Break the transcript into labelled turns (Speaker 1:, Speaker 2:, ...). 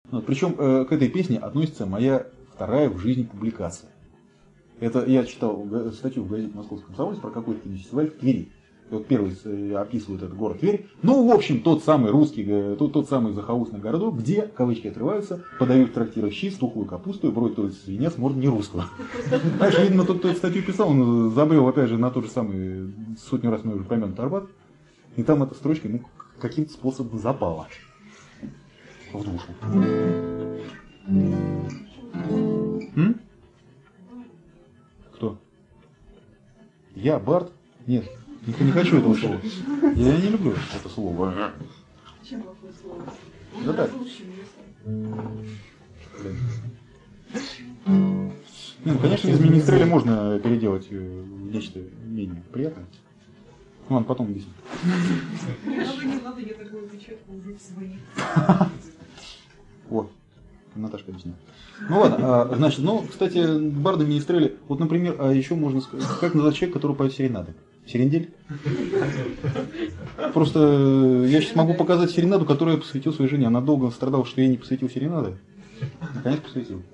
Speaker 1: Вот, причем к этой песне относится моя вторая в жизни публикация. Это я читал статью в газете «Московский комсомолец» про какой-то фестиваль в Твери. И вот первый описывает этот город Тверь. Ну, в общем, тот самый русский, тот самый захолустный городок, где, кавычки открываются, подают в трактирах щи, тухлую капусту и бродит только свинец, может, не русского. Знаешь, видно, тот, кто эту статью писал, он забрел, опять же, на тот же самый, сотню раз мы уже помянут Арбат. И там эта строчка, ну, каким-то способом запала в душу. Кто? Я, Барт? Нет, не хочу этого слова. Я не люблю это слово.
Speaker 2: Чем плохое слово?
Speaker 1: Да так. Ну, конечно, из министреля можно переделать в нечто менее приятное. Ну ладно, потом объясню.
Speaker 2: Не надо, я такую печатку уже в своих.
Speaker 1: О, Наташка объясняет. Ну ладно, значит, кстати, барды министрели, вот, например, а еще можно сказать, как назвать человека, который поет серенады? Серендель? Просто я сейчас могу показать серенаду, которую я посвятил своей жене. Она долго страдала, что я не посвятил серенады. Наконец посвятил.